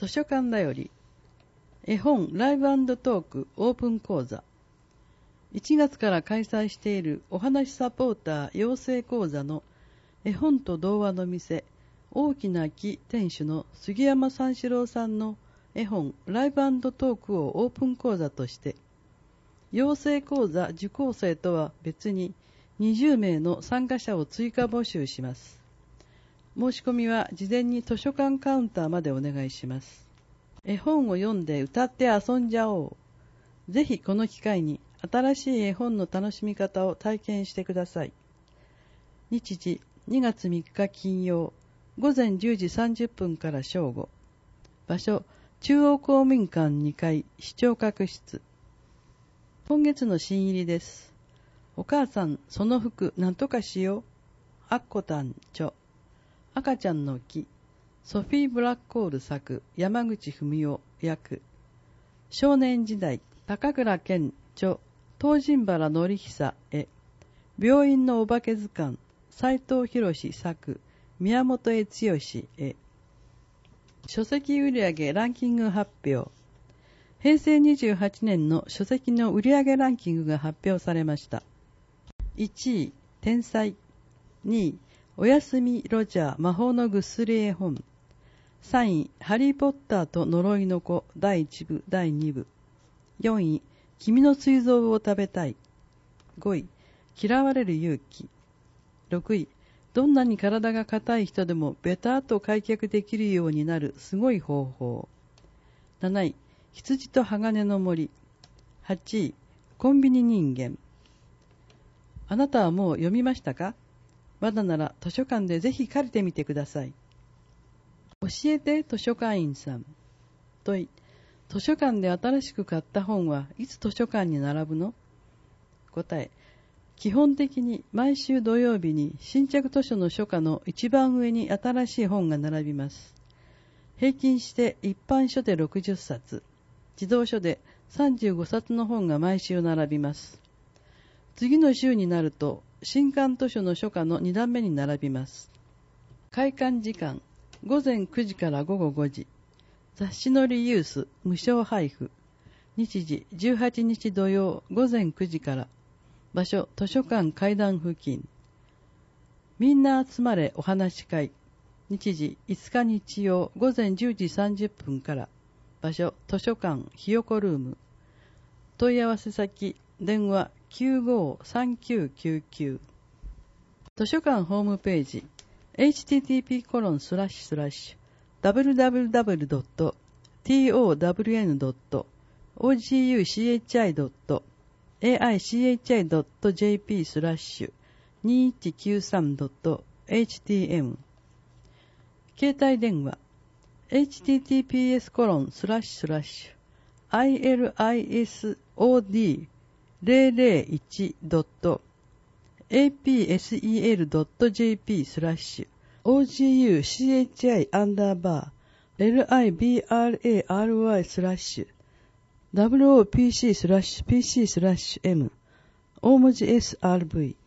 図書館だより絵本ライブ&トークオープン講座。1月から開催しているお話サポーター養成講座の絵本と童話の店大きな木店主の杉山三四郎さんの絵本ライブ&トークをオープン講座として、養成講座受講生とは別に20名の参加者を追加募集します。申し込みは事前に図書館カウンターまでお願いします。絵本を読んで歌って遊んじゃおう。ぜひこの機会に新しい絵本の楽しみ方を体験してください。日時2月3日金曜午前10時30分から正午。場所中央公民館2階視聴覚室。今月の新入りです。お母さんその服なんとかしよう。あっこたん著。赤ちゃんの木。ソフィー・ブラッコール作山口文夫役。少年時代高倉健著東尋原紀久絵。病院のお化け図鑑斉藤博作宮本江剛絵。書籍売上ランキング発表。平成28年の書籍の売上ランキングが発表されました。1位天才、2位おやすみロジャー魔法のぐっすり絵本、3位ハリーポッターと呪いの子第1部第2部、4位君の膵臓を食べたい、5位嫌われる勇気、6位どんなに体が硬い人でもベターと開脚できるようになるすごい方法、7位羊と鋼の森、8位コンビニ人間。あなたはもう読みましたか？まだなら図書館でぜひ借りてみてください。教えて図書館員さん。問い、図書館で新しく買った本はいつ図書館に並ぶの？答え、基本的に毎週土曜日に新着図書の書架の一番上に新しい本が並びます。平均して一般書で60冊、児童書で35冊の本が毎週並びます。次の週になると新刊図書の書架の2段目に並びます。開館時間午前9時から午後5時。雑誌のリユース無償配布。日時18日土曜午前9時から。場所図書館階段付近。みんな集まれお話し会。日時5日日曜午前10時30分から。場所図書館ひよこルーム。問い合わせ先電話953999。図書館ホームページ http://www.town.oguchi.jp/2193.htm。 携帯電話 https://ipsed.apsel.jp/library/wopc/pc/m 大文字SRV